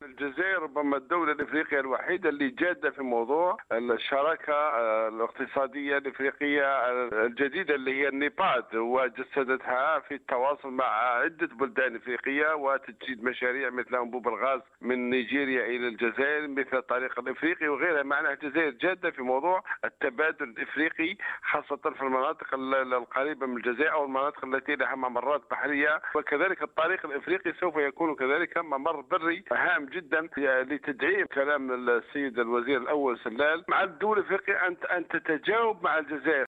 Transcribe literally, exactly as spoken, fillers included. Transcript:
الجزائر ربما الدولة الإفريقية الوحيدة اللي جادة في موضوع الشراكة آه، الاقتصادية الإفريقية الجديدة اللي هي النيباد، وجسدتها في التواصل مع عدة بلدان إفريقية وتجسيد مشاريع مثل أنبوب الغاز من نيجيريا إلى الجزائر مثل الطريق الإفريقي وغيرها. معناها الجزائر جادة في موضوع التبادل الإفريقي، خاصة في المناطق القريبة من الجزائر أو المناطق التي لها ممرات بحرية. وكذلك الطريق الإفريقي سوف يكون كذلك ممر بري هام جدا لتدعيم كلام السيد الوزير الأول سلال مع الدول الإفريقية أن تتجاوب مع الجزائر.